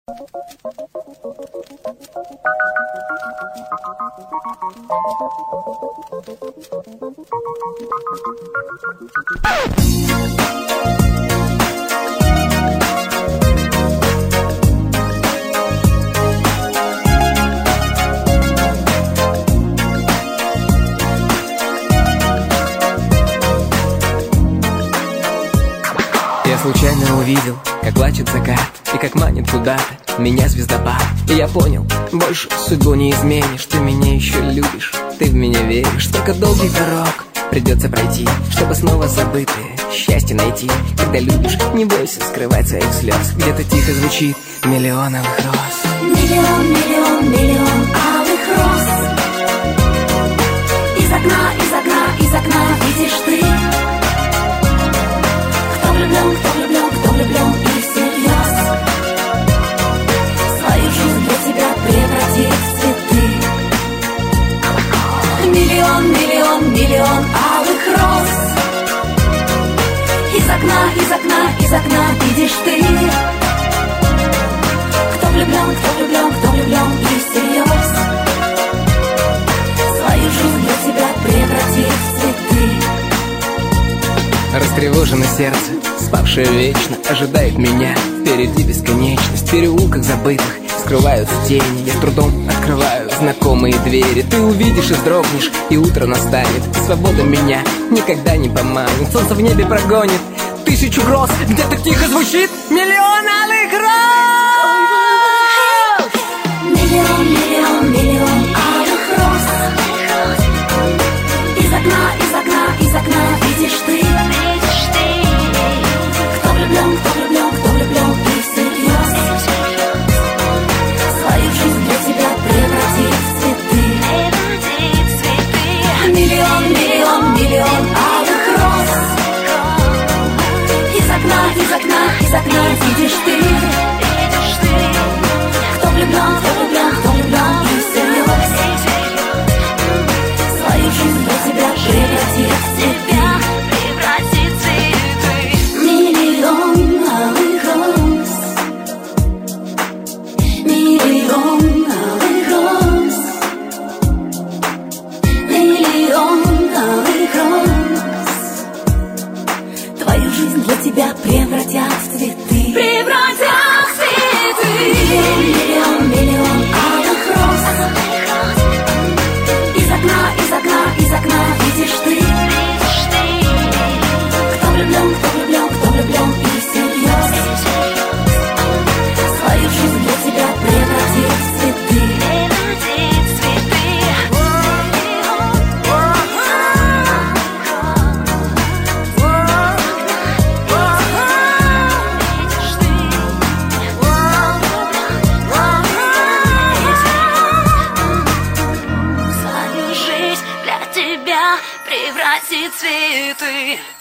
Я случайно увидел, как плачет закат и как манит куда-то меня звездопад. И я понял, больше судьбу не изменишь. Ты меня еще любишь, ты в меня веришь. Столько долгих дорог придется пройти, чтобы снова забытое счастье найти. Когда любишь, не бойся скрывать своих слез. Где-то тихо звучит миллион алых роз. Миллион, миллион, миллион алых роз. Из окна, из окна, из окна видишь ты. Кто влюблен, кто влюблен, кто влюблен и всерьез. Свою жизнь для тебя превратит в цветы. Миллион, миллион, миллион алых роз. Из окна, из окна, из окна видишь ты. Кто влюблен, кто влюблен, кто влюблен и всерьез. Свою жизнь для тебя превратит в цветы. Растревожено сердце, спавшее вечно, ожидает меня. Впереди бесконечность, в переулках забытых скрываются тени. Я с трудом открываю знакомые двери. Ты увидишь и вздрогнешь, и утро настанет. И свобода меня никогда не поманит. Солнце в небе прогонит тысячу гроз. Где-то тихо звучит миллион алых роз. Миллион, миллион, миллион алых роз. Из окна, из окна, из окна видишь ты. Кто влюблен, кто влюблен, кто влюблен и всерьез. Свою жизнь для тебя превратит в цветы. Миллион, миллион, миллион алых роз. Из окна, из окна, из окна видишь ты. Кто влюблен, кто влюблен, кто влюблен и всерьез. Свою жизнь для тебя превратит в цветы. Миллион алых роз. Миллион алых роз. Миллион алых роз. Твою жизнь для тебя превратят в цветы. Превратят в цветы. Миллион, миллион алых роз. Из окна, из окна, из окна видишь ты. Кто влюблен, кто влюблен, кто влюблен и всерьез. Свою жизнь для тебя превратит в цветы. Свою жизнь для тебя превратит в цветы.